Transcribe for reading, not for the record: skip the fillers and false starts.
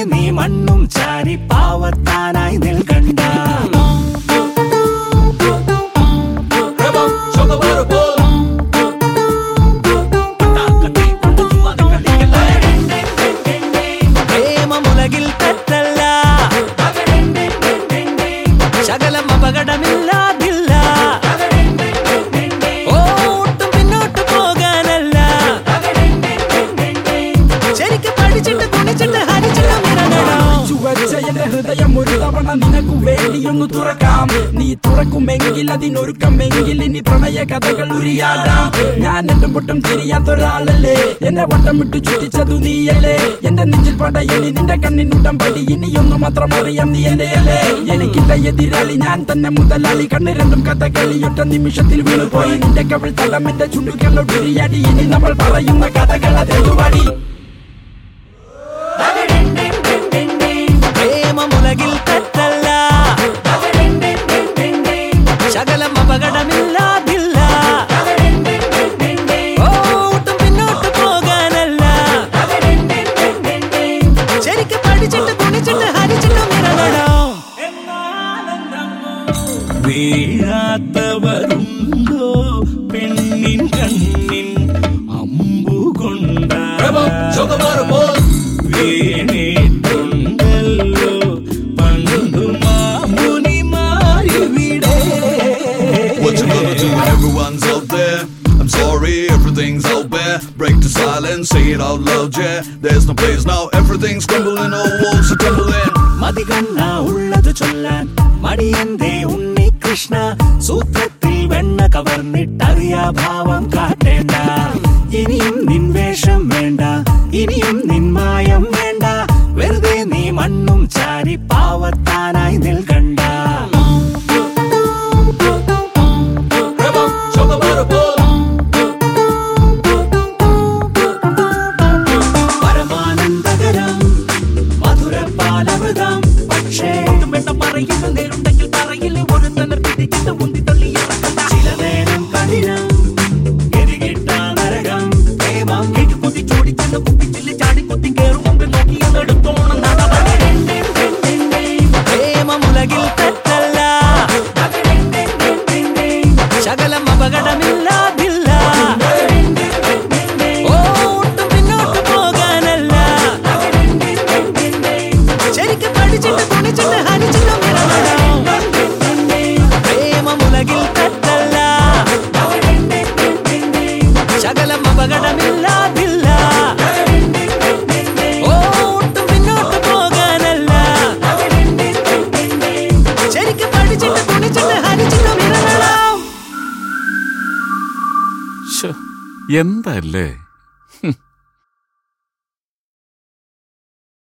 നീ മണ്ണും ചാരി പാവത്താനായി നിൽക്കണ്ട. പ്രേമമുലകിൽ തെറ്റല്ല, ശകലം അപകടമില്ലാതില്ല, ഒട്ടും പിന്നോട്ട് പോകാനല്ല, ശരിക്കും പഠിച്ചിട്ട് കുണിച്ചിട്ട് ഹരിച്ചിട്ട് എന്റെ ഹൃദയം ഒരു തവണ നിനക്കു വേണ്ടിയൊന്നു തുറക്കാം. നീ തുറക്കുമെങ്കിൽ അതിനൊരുക്കമെങ്കിൽ ഇനി പ്രണയ കഥകൾ ഉരിയാടാം. ഞാൻ എട്ടും പൊട്ടും തിരിയാത്തൊരാളല്ലേ, എന്നെ വട്ടം വിട്ടു ചുറ്റിച്ചതു നീയല്ലേ. എന്റെ നെഞ്ചിൽ പടയണി നിന്റെ കണ്ണിനുടം പടി, ഇനിയൊന്നു മാത്രം അറിയാം നീ എന്റെയല്ലേ. എനിക്കില്ല എതിരാളി, ഞാൻ തന്നെ മുതലാളി. കണ്ണ് രണ്ടും കഥകളി ഒറ്റ നിമിഷത്തിൽ വീണുപോയി. നിന്റെ കവിൾ തടം എന്റെ ചുണ്ടുകളൊടിയാടി. ഇനി നമ്മൾ പറയുന്ന കഥകൾ അതെതുവാടി. പ്രേമമുലകിൽ തെറ്റല്ല, ശകലം അപകടമില്ലാതില്ല, ഒട്ടും പിന്നോട്ട് പോകാനല്ല, ശരിക്കും പഠിച്ചിട്ട് കുണിച്ചിട്ട് ഹരിച്ചിട്ട് നിറങ്ങണോ. വീഴാത്തവരുണ്ടോ പെണ്ണിൻ കണ്ണിൻ അമ്പുകൊണ്ട വീണിട്ടുണ്ടല്ലോ പണ്ടു മാമുനിമാരിവിടെ. What you gonna do when everyone's out there? I'm sorry, everything's out there. Break the silence, say it out loud, yeah. There's no place now, everything's crumbling, all walls are tumbling. മതികണ്ണ ഉള്ളത് ചൊല്ലാൻ മടിയന്തേ ഉണ്ണി കൃഷ്ണ, സൂത്രത്തിൽ വെണ്ണ കവർന്നിട്ടറിയാ ഭാവം കാട്ടേണ്ട. ഇനിയും നിൻ വേഷം വേണ്ട, ഇനിയും നിൻ മായം വേണ്ട, വെറുതെ നീ മണ്ണും ചാരി പാവത്താനായി നിൽക്കണ്ട. പരമാനന്ദകരം മധുരപാലമൃതം, പക്ഷേ പറയുന്ന നേരുണ്ടെങ്കിൽ പറയിൽ ഒരു തന്നെ പിടിച്ചിട്ട് മുന്തി തള്ളി ചില നേരം കഠിനം ഗതികിട്ട നരകം. പ്രേമം കേട്ടുകൊത്തി ചോടിച്ചെന്ന് കുപ്പിച്ചില്ല ചാടി കൊത്തി കയറും മുമ്പ് നോക്കിയെടുത്തോണം. പ്രേമമുലകിൽ തെറ്റല്ല, ശകലം അപകടമില്ലാതില്ല, ഒട്ടും പിന്നോട്ട് പോകാനല്ല, ശരിക്കും പഠിച്ചിട്ട് കുണിച്ചിട്ട് ഹരിച്ചിട്ട് നിറങ്ങണോ. പ്രേമമുലകിൽ തെറ്റല്ല, ശകലം അപകടമില്ലാതില്ല, ഒട്ടും പിന്നോട്ട് പോകാനല്ല, ശരിക്കും പഠിച്ചിട്ട് കുണിച്ചിട്ട് ഹരിച്ചിട്ട് നിറങ്ങണോ. എന്തല്ലേ